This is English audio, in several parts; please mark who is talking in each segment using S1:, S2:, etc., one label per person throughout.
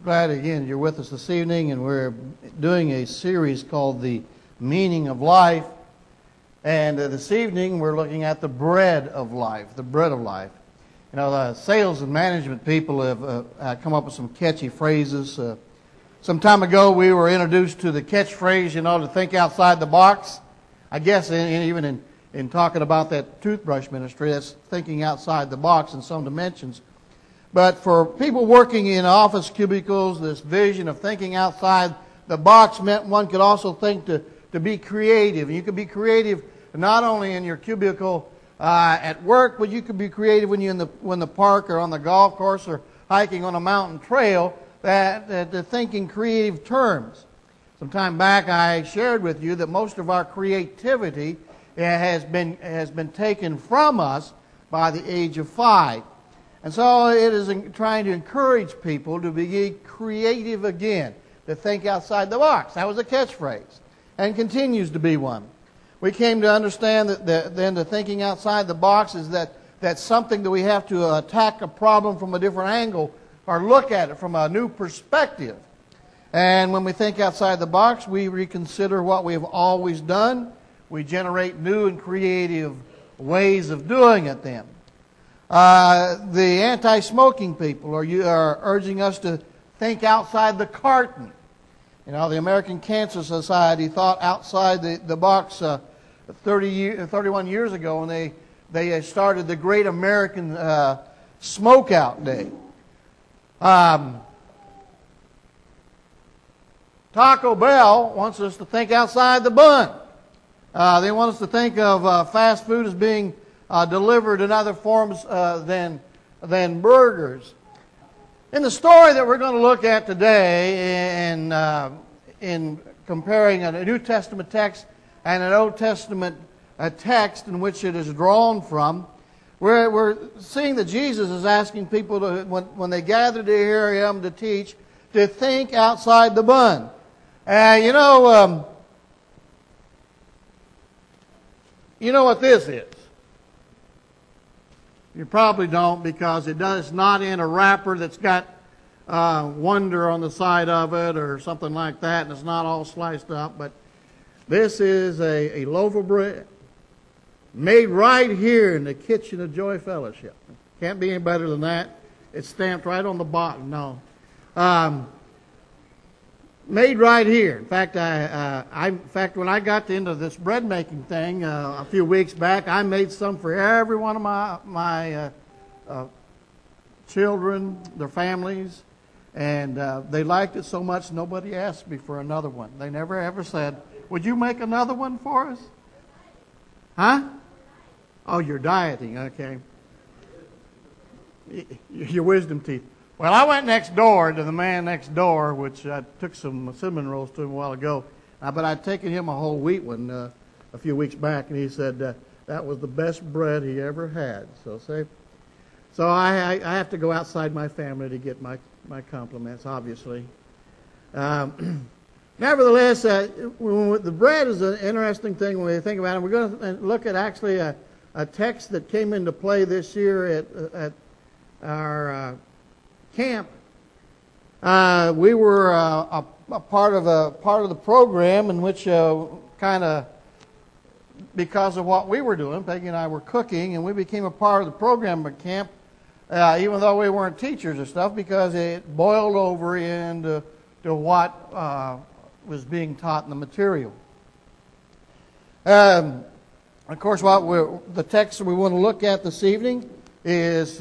S1: Glad again you're with us this evening, and we're doing a series called The Meaning of Life. And this evening we're looking at the bread of life, the bread of life. You know, the sales and management people have come up with some catchy phrases. Some time ago we were introduced to the catchphrase, to think outside the box. I guess even in talking about that toothbrush ministry, that's thinking outside the box in some dimensions. But for people working in office cubicles, this vision of thinking outside the box meant one could also think to be creative. You could be creative not only in your cubicle at work, but you could be creative when you're in the park or on the golf course or hiking on a mountain trail, that thinking creative terms. Some time back I shared with you that most of our creativity has been taken from us by the age of 5. And so it is trying to encourage people to be creative again, to think outside the box. That was a catchphrase, and continues to be one. We came to understand that then the thinking outside the box is that's something that we have to attack a problem from a different angle or look at it from a new perspective. And when we think outside the box, we reconsider what we have always done. We generate new and creative ways of doing it then. The anti-smoking people are urging us to think outside the carton. The American Cancer Society thought outside the box 31 years ago when they started the Great American Smokeout Day. Taco Bell wants us to think outside the bun. They want us to think of fast food as being delivered in other forms than burgers. In the story that we're going to look at today, in comparing a New Testament text and an Old Testament text in which it is drawn from, we're seeing that Jesus is asking people when they gather to hear Him to teach, to think outside the bun. You know what this is? You probably don't, because it's not in a wrapper that's got Wonder on the side of it or something like that, and it's not all sliced up. But this is a loaf of bread made right here in the kitchen of Joy Fellowship. Can't be any better than that. It's stamped right on the bottom. No. Made right here. In fact, when I got into this bread making thing a few weeks back, I made some for every one of my children, their families, and they liked it so much nobody asked me for another one. They never ever said, "Would you make another one for us?" Huh? Oh, you're dieting. Okay. Your wisdom teeth. Well, I went next door to the man next door, which I took some cinnamon rolls to him a while ago. But I'd taken him a whole wheat one a few weeks back, and he said that was the best bread he ever had. So I have to go outside my family to get my compliments, obviously. Nevertheless, the bread is an interesting thing when we think about it. We're going to look at actually a text that came into play this year at our camp. We were a part of the program in which kind of because of what we were doing, Peggy and I were cooking, and we became a part of the program at camp, even though we weren't teachers or stuff, because it boiled over into what was being taught in the material. Of course, the text we want to look at this evening is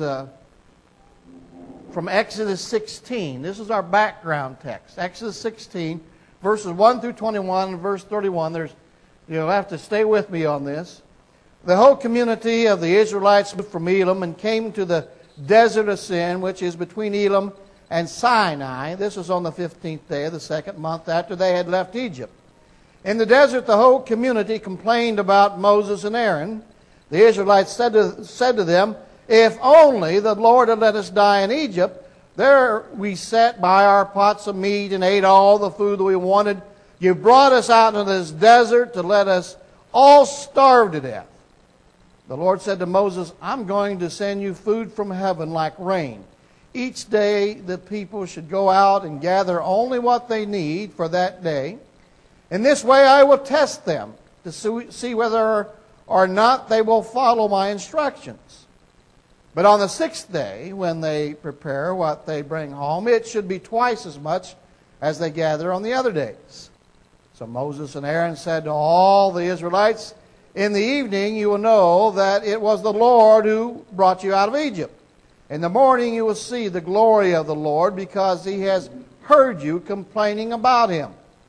S1: from Exodus 16. This is our background text. Exodus 16, verses 1 through 21 and verse 31. You'll have to stay with me on this. The whole community of the Israelites moved from Elim and came to the desert of Sin, which is between Elim and Sinai. This was on the 15th day of the second month after they had left Egypt. In the desert, the whole community complained about Moses and Aaron. The Israelites said to them, "If only the Lord had let us die in Egypt, there we sat by our pots of meat and ate all the food that we wanted. You brought us out into this desert to let us all starve to death." The Lord said to Moses, "I'm going to send you food from heaven like rain. each day the people should go out and gather only what they need for that day. In this way I will test them to see whether or not they will follow my instructions. But on the sixth day, when they prepare what they bring home, it should be twice as much as they gather on the other days. So Moses and Aaron said to all the Israelites, in the evening you will know that it was the Lord who brought you out of Egypt. In the morning you will see the glory of the Lord, because He has heard you complaining about Him.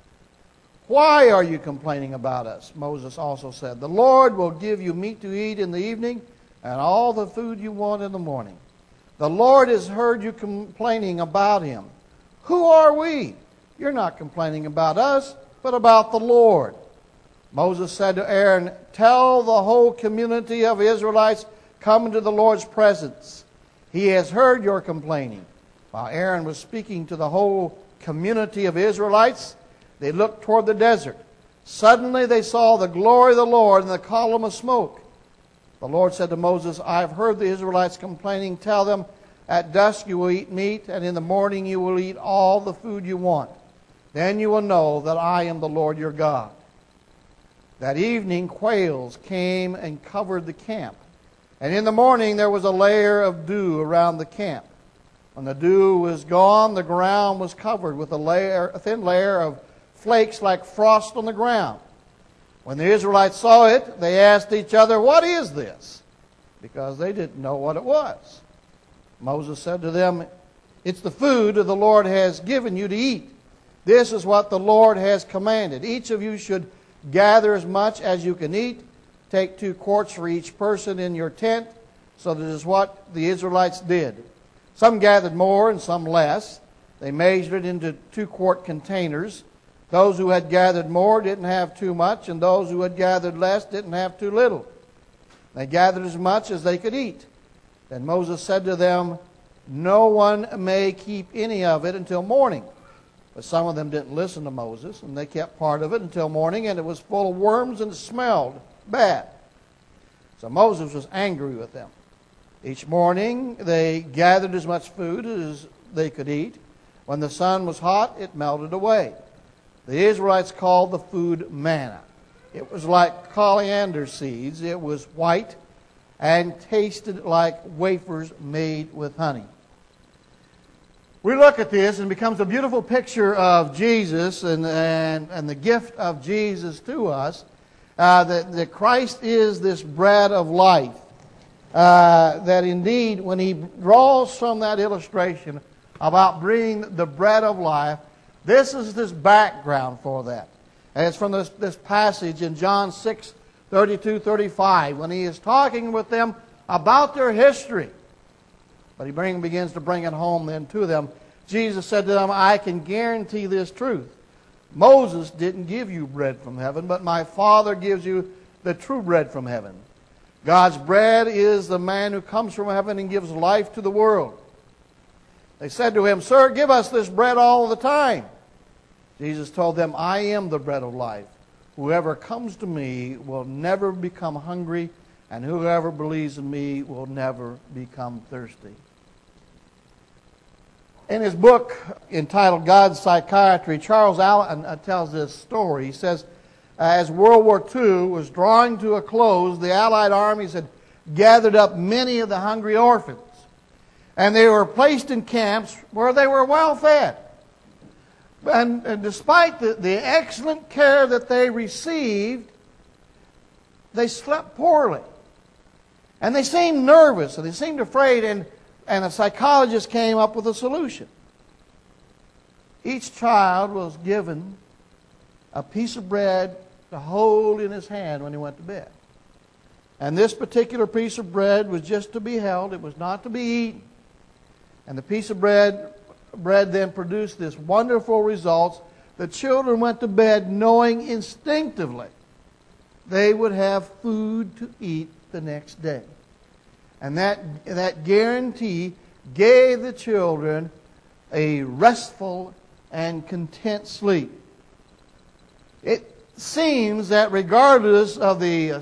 S1: Why are you complaining about us? Moses also said, the Lord will give you meat to eat in the evening and all the food you want in the morning. The Lord has heard you complaining about Him. Who are we? You're not complaining about us, but about the Lord. Moses said to Aaron, tell the whole community of Israelites, come into the Lord's presence. He has heard your complaining. While Aaron was speaking to the whole community of Israelites, they looked toward the desert. Suddenly they saw the glory of the Lord in the column of smoke. The Lord said to Moses, I have heard the Israelites complaining. Tell them, at dusk you will eat meat, and in the morning you will eat all the food you want. Then you will know that I am the Lord your God. That evening quails came and covered the camp. And in the morning there was a layer of dew around the camp. When the dew was gone, the ground was covered with a thin layer of flakes like frost on the ground. When the Israelites saw it, they asked each other, what is this? Because they didn't know what it was. Moses said to them, it's the food that the Lord has given you to eat. This is what the Lord has commanded. Each of you should gather as much as you can eat. Take 2 quarts for each person in your tent. So this is what the Israelites did. Some gathered more and some less. They measured it into 2-quart containers. Those who had gathered more didn't have too much, and those who had gathered less didn't have too little. They gathered as much as they could eat. Then Moses said to them, no one may keep any of it until morning. But some of them didn't listen to Moses, and they kept part of it until morning, and it was full of worms and it smelled bad. So Moses was angry with them. Each morning they gathered as much food as they could eat. When the sun was hot, it melted away. The Israelites called the food manna. It was like coriander seeds. It was white and tasted like wafers made with honey. We look at this and it becomes a beautiful picture of Jesus and the gift of Jesus to us. That Christ is this bread of life. That indeed, when He draws from that illustration about bringing the bread of life, this is this background for that. And it's from this passage in John 6:32-35, when He is talking with them about their history. But He begins to bring it home then to them. Jesus said to them, I can guarantee this truth. Moses didn't give you bread from heaven, but my Father gives you the true bread from heaven. God's bread is the man who comes from heaven and gives life to the world. They said to Him, Sir, give us this bread all the time. Jesus told them, I am the bread of life. Whoever comes to me will never become hungry, and whoever believes in me will never become thirsty. In his book entitled God's Psychiatry, Charles Allen tells this story. He says, as World War II was drawing to a close, the Allied armies had gathered up many of the hungry orphans. And they were placed in camps where they were well fed. And despite the excellent care that they received, they slept poorly. And they seemed nervous and they seemed afraid, and a psychologist came up with a solution. Each child was given a piece of bread to hold in his hand when he went to bed. And this particular piece of bread was just to be held. It was not to be eaten. And the piece of bread then produced this wonderful results. The children went to bed knowing instinctively they would have food to eat the next day. And that guarantee gave the children a restful and content sleep. It seems that regardless of the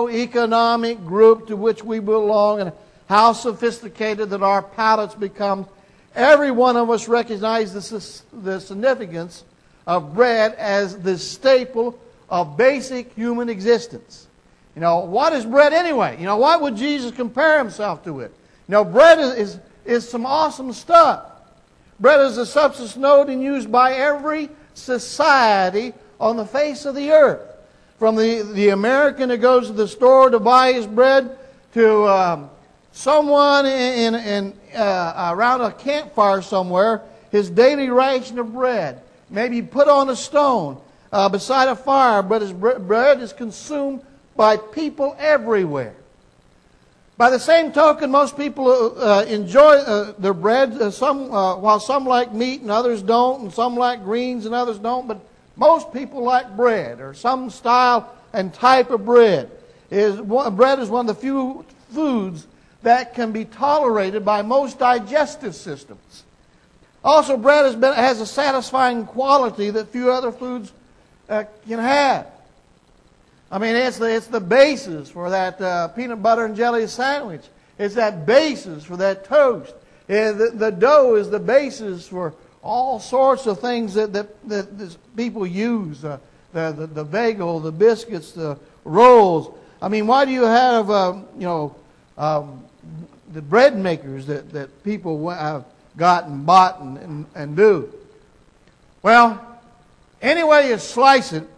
S1: socio-economic group to which we belong and how sophisticated that our palates become, Every one of us recognize the significance of bread as the staple of basic human existence. You know, what is bread anyway? You know, why would Jesus compare himself to it? You know, bread is some awesome stuff. Bread is a substance known and used by every society on the face of the earth. From the American who goes to the store to buy his bread to someone around a campfire somewhere, his daily ration of bread, maybe put on a stone beside a fire, but bread is consumed by people everywhere. By the same token, most people enjoy their bread, while some like meat and others don't, and some like greens and others don't, but most people like bread, or some style and type of bread. Bread is one of the few foods that can be tolerated by most digestive systems. Also, bread has a satisfying quality that few other foods can have. I mean, it's the basis for that peanut butter and jelly sandwich. It's that basis for that toast. The dough is the basis for all sorts of things that people use. The bagel, the biscuits, the rolls. I mean, why do you have the bread makers that people have gotten, bought, and do? Well, any way you slice it,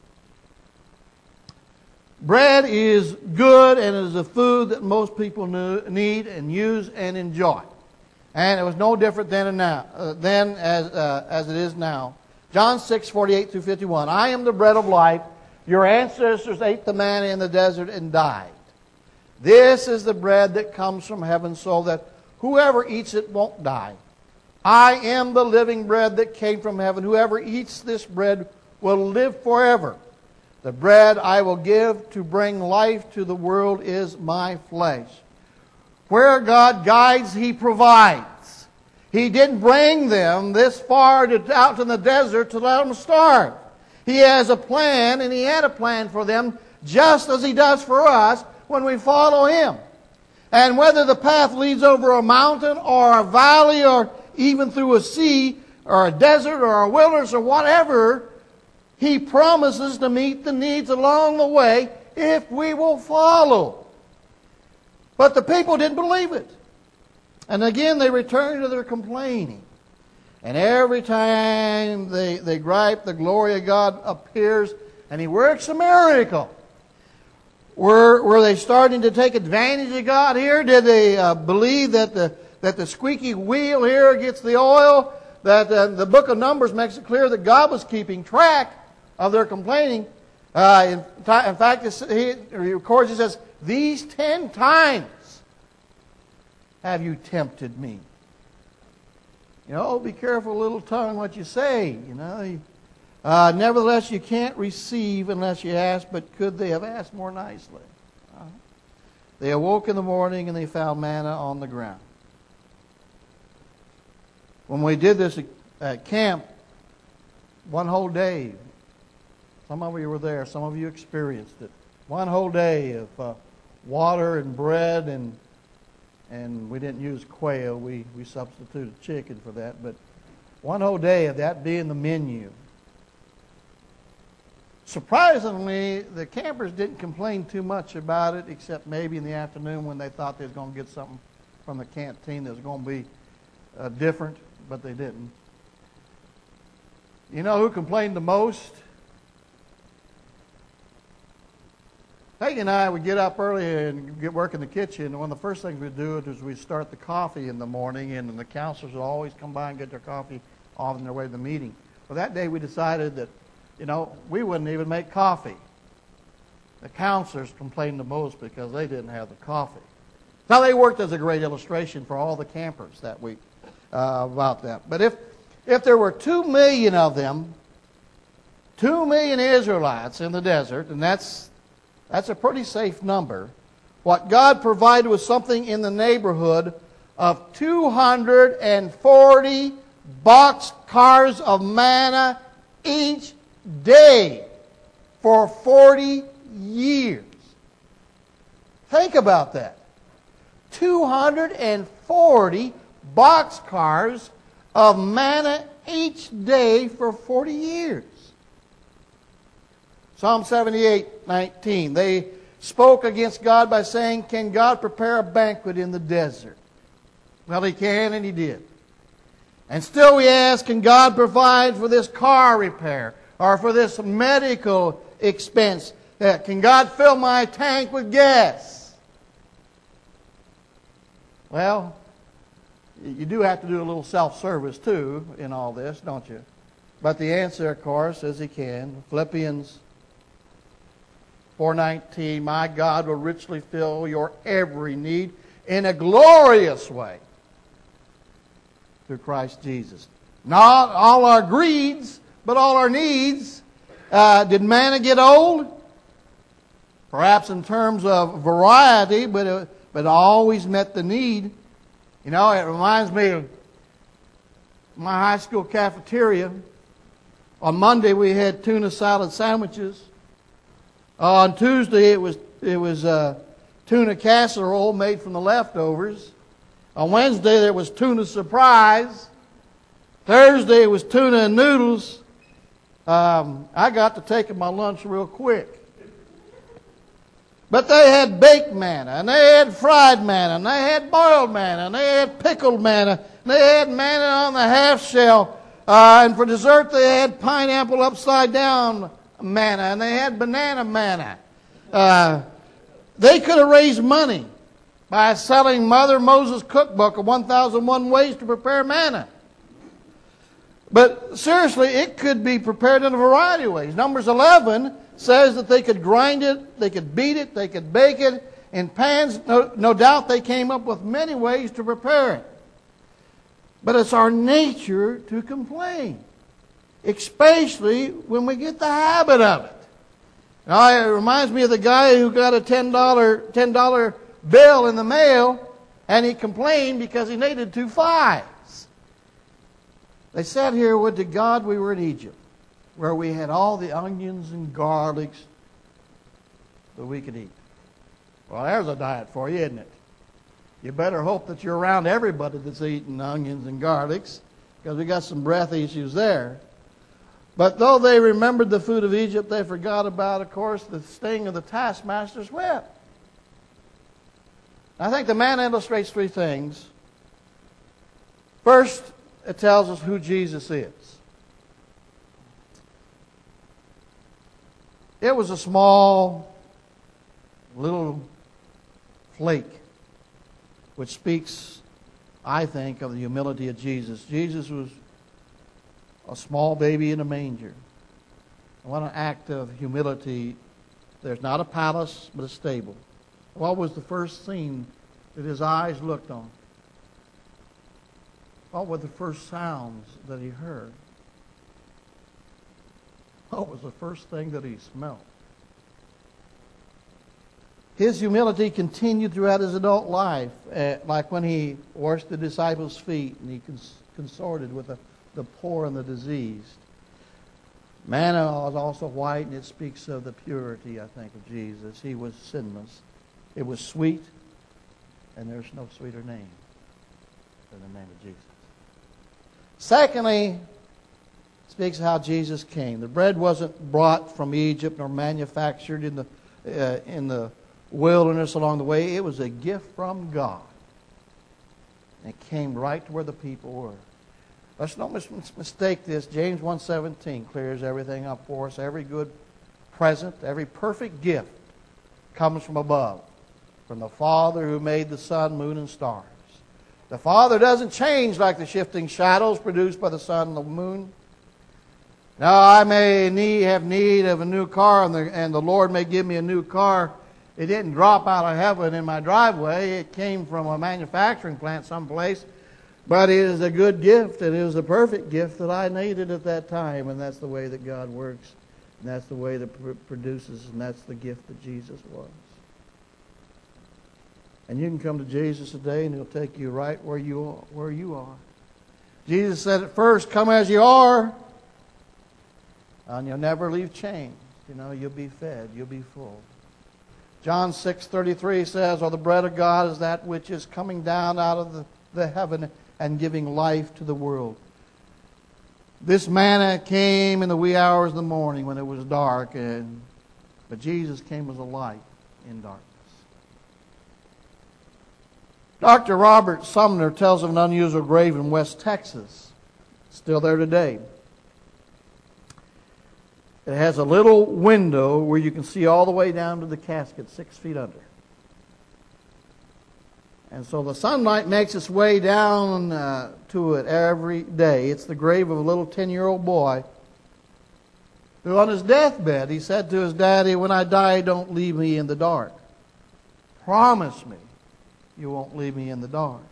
S1: bread is good and is a food that most people need and use and enjoy. And it was no different then as it is now. John 6:48 through 51. I am the bread of life. Your ancestors ate the manna in the desert and died. This is the bread that comes from heaven, so that whoever eats it won't die. I am the living bread that came from heaven. Whoever eats this bread will live forever. The bread I will give to bring life to the world is my flesh. Where God guides, He provides. He didn't bring them this far out in the desert to let them starve. He has a plan, and He had a plan for them just as He does for us when we follow Him. And whether the path leads over a mountain or a valley or even through a sea or a desert or a wilderness or whatever, He promises to meet the needs along the way if we will follow. But the people didn't believe it. And again, they returned to their complaining. And every time they gripe, the glory of God appears and He works a miracle. Were they starting to take advantage of God here? Did they believe that the squeaky wheel here gets the oil? That the book of Numbers makes it clear that God was keeping track of their complaining. In fact, He records, He says, these 10 times have you tempted me. You know, be careful, little tongue, what you say. You know, nevertheless, you can't receive unless you ask, but could they have asked more nicely? They awoke in the morning and they found manna on the ground. When we did this at camp, one whole day, some of you were there, some of you experienced it. One whole day of water and bread, and we didn't use quail. We substituted chicken for that. But one whole day of that being the menu. Surprisingly, the campers didn't complain too much about it, except maybe in the afternoon when they thought they was going to get something from the canteen that was going to be different, but they didn't. You know who complained the most? Peggy and I would get up early and get work in the kitchen, and one of the first things we'd do is we'd start the coffee in the morning, and the counselors would always come by and get their coffee on their way to the meeting. Well, that day we decided that, you know, we wouldn't even make coffee. The counselors complained the most because they didn't have the coffee. Now, they worked as a great illustration for all the campers that week about that. But if there were 2 million of them, 2 million Israelites in the desert, and that's a pretty safe number, what God provided was something in the neighborhood of 240 box cars of manna each day for 40 years. Think about that. 240 boxcars of manna each day for 40 years. Psalm 78:19. They spoke against God by saying, can God prepare a banquet in the desert? Well, He can, and He did. And still we ask, can God provide for this car repair or for this medical expense? Can God fill my tank with gas? Well, you do have to do a little self-service too in all this, don't you? But the answer, of course, is He can. Philippians 4:19, my God will richly fill your every need in a glorious way through Christ Jesus. Not all our greeds, but all our needs. Did manna get old? Perhaps in terms of variety, but it always met the need. You know, it reminds me of my high school cafeteria. On Monday we had tuna salad sandwiches. On Tuesday it was tuna casserole made from the leftovers. On Wednesday there was tuna surprise. Thursday it was tuna and noodles. I got to taking my lunch real quick. But they had baked manna, and they had fried manna, and they had boiled manna, and they had pickled manna, and they had manna on the half shell. And for dessert they had pineapple upside down manna, and they had banana manna. They could have raised money by selling Mother Moses' cookbook of 1001 ways to prepare manna. But seriously, it could be prepared in a variety of ways. Numbers 11 says that they could grind it, they could beat it, they could bake it in pans. No doubt they came up with many ways to prepare it. But it's our nature to complain, especially when we get the habit of it. Now, it reminds me of the guy who got a $10 bill in the mail, and he complained because he needed 2 5s. They said here, would to God we were in Egypt, where we had all the onions and garlics that we could eat. Well, there's a diet for you, isn't it? You better hope that you're around everybody that's eating onions and garlics, because we got some breath issues there. But though they remembered the food of Egypt, they forgot about, of course, the sting of the taskmaster's whip. I think the manna illustrates 3 things. First, it tells us who Jesus is. It was a small little flake which speaks, I think, of the humility of Jesus. Jesus was a small baby in a manger. What an act of humility. There's not a palace, but a stable. What was the first scene that his eyes looked on? What were the first sounds that he heard? What was the first thing that he smelled? His humility continued throughout his adult life, like when he washed the disciples' feet and he consorted with the poor and the diseased. Manna was also white, and it speaks of the purity, I think, of Jesus. He was sinless. It was sweet, and there's no sweeter name than the name of Jesus. Secondly, it speaks of how Jesus came. The bread wasn't brought from Egypt nor manufactured in the wilderness along the way. It was a gift from God. And it came right to where the people were. Let's not mistake this. James 1:17 clears everything up for us. Every good present, every perfect gift comes from above, from the Father who made the sun, moon, and stars. The Father doesn't change like the shifting shadows produced by the sun and the moon. Now, I may have need of a new car, and the Lord may give me a new car. It didn't drop out of heaven in my driveway. It came from a manufacturing plant someplace. But it is a good gift, and it was a perfect gift that I needed at that time. And that's the way that God works. And that's the way that produces, and that's the gift that Jesus was. And you can come to Jesus today, and He'll take you right where you are. Jesus said at first, come as you are, and you'll never leave changed. You know, you'll be fed, you'll be full. John 6:33 says, "Or the bread of God is that which is coming down out of the heaven and giving life to the world. This manna came in the wee hours of the morning when it was dark, but Jesus came as a light in darkness. Dr. Robert Sumner tells of an unusual grave in West Texas, still there today. It has a little window where you can see all the way down to the casket, 6 feet under. And so the sunlight makes its way down to it every day. It's the grave of a little 10-year-old boy who on his deathbed, he said to his daddy, "When I die, don't leave me in the dark. Promise me you won't leave me in the dark."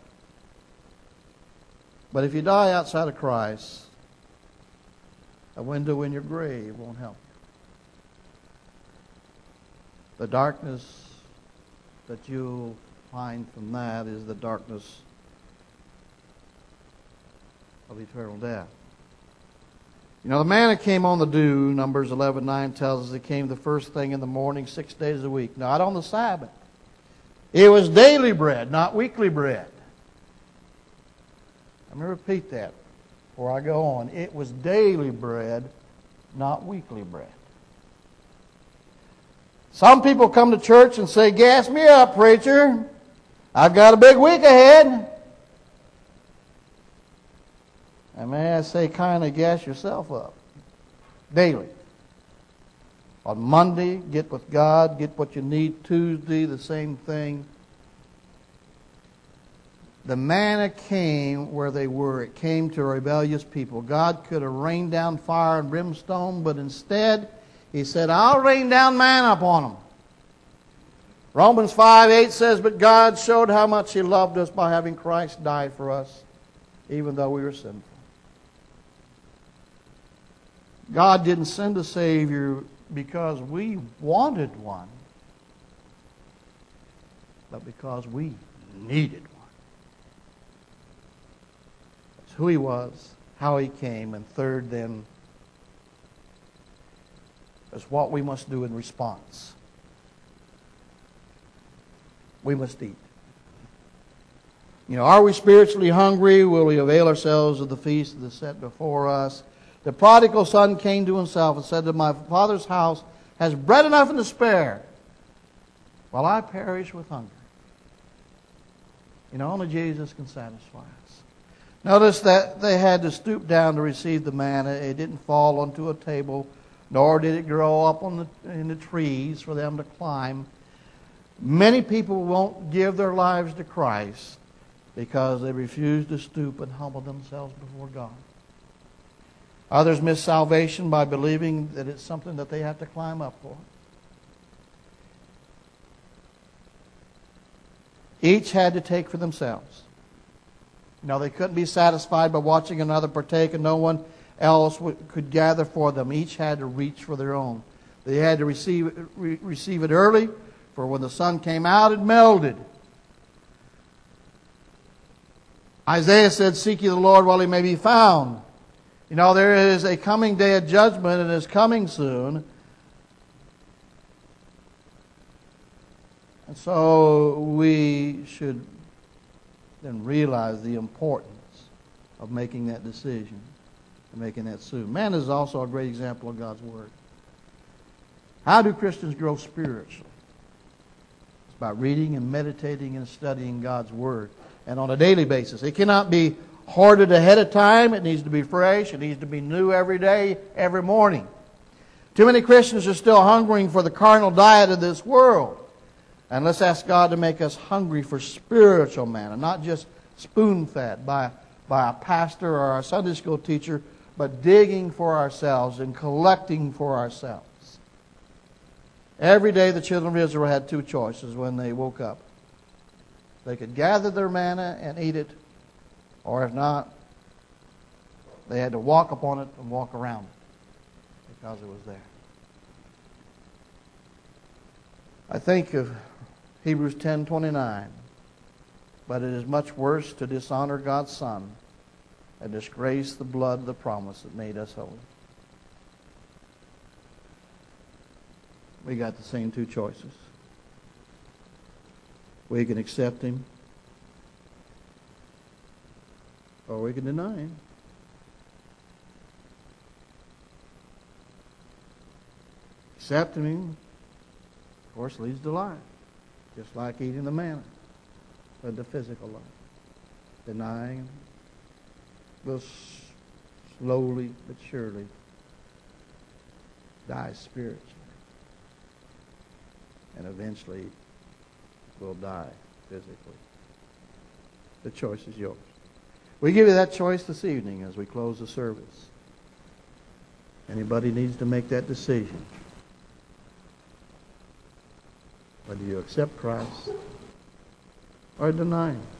S1: But if you die outside of Christ, a window in your grave won't help you. The darkness that you'll find from that is the darkness of eternal death. You know, the manna came on the dew. Numbers 11:9 tells us it came the first thing in the morning, 6 days a week, not on the Sabbath. It was daily bread, not weekly bread. Let me repeat that before I go on. It was daily bread, not weekly bread. Some people come to church and say, "Gas me up, preacher. I've got a big week ahead." And may I say, kind of gas yourself up. Daily. On Monday, get with God, get what you need. Tuesday, the same thing. The manna came where they were. It came to a rebellious people. God could have rained down fire and brimstone, but instead, He said, "I'll rain down manna upon them." Romans 5:8 says, "But God showed how much He loved us by having Christ die for us, even though we were sinful." God didn't send a Savior because we wanted one, but because we needed one. That's who He was, how He came, and third then is what we must do in response. We must eat. You know, are we spiritually hungry? Will we avail ourselves of the feast that is set before us? The prodigal son came to himself and said, "My father's house has bread enough and to spare, while I perish with hunger." You know, only Jesus can satisfy us. Notice that they had to stoop down to receive the manna. It didn't fall onto a table, nor did it grow up in the trees for them to climb. Many people won't give their lives to Christ because they refuse to stoop and humble themselves before God. Others miss salvation by believing that it's something that they have to climb up for. Each had to take for themselves. You know, they couldn't be satisfied by watching another partake and no one else could gather for them. Each had to reach for their own. They had to receive it early, for when the sun came out, it melted. Isaiah said, "Seek ye the Lord while He may be found." You know, there is a coming day of judgment, and it's coming soon. And so we should then realize the importance of making that decision and making that soon. Man is also a great example of God's Word. How do Christians grow spiritually? It's by reading and meditating and studying God's Word, and on a daily basis. It cannot be hoarded ahead of time. It needs to be fresh. It needs to be new every day, every morning. Too many Christians are still hungering for the carnal diet of this world. And let's ask God to make us hungry for spiritual manna, not just spoon-fed by a pastor or a Sunday school teacher, but digging for ourselves and collecting for ourselves. Every day the children of Israel had two choices when they woke up. They could gather their manna and eat it, or if not, they had to walk upon it and walk around it because it was there. I think of Hebrews 10:29. But it is much worse to dishonor God's Son and disgrace the blood of the promise that made us holy. We got the same two choices. We can accept Him, or we can deny him. Accepting him, of course, leads to life, just like eating the manna, but the physical life. Denying him will slowly but surely die spiritually, and eventually will die physically. The choice is yours. We give you that choice this evening as we close the service. Anybody needs to make that decision. Whether you accept Christ or deny him.